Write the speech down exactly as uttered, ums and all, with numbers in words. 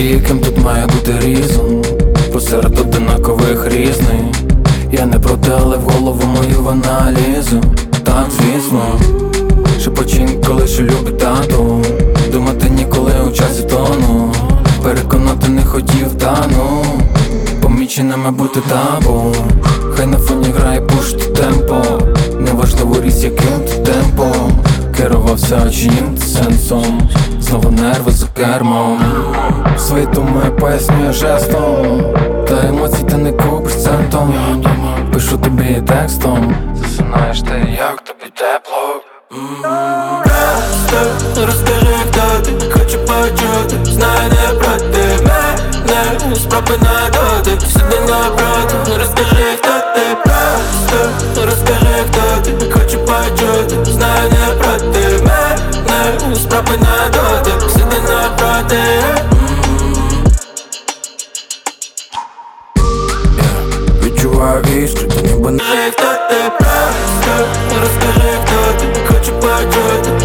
яким тут має бути різом посеред одинакових різних. Я не проти, але в голову мою в аналізу. Так, звісно, шепочінь, коли що любить тату. Думати ніколи у часі тону. Переконати не хотів, та ну поміченими бути табу. Хай на фоні грає пуш то темпо. Неважливо ріс яким то темпом. Керувався чиїм сенсом. Знову нерви за кермом. Свої думи пояснює жестом. Та емоцій ти не купиш центом. Пишу тобі текстом. Засинаєш ти, як тобі тепло. Просто розкажи, хто ти, хочу почути. Знаю, не проти мене, спробуй надати. Сиди напроти, розкажи, хто ти. Просто розкажи, хто ти, хочу почути. Знаю, не проти мене, спробуй надати. Сиди напроти. Відчуваю іскри, та ніби не Хто ти, просто розкажи, хто ти, хочу почути.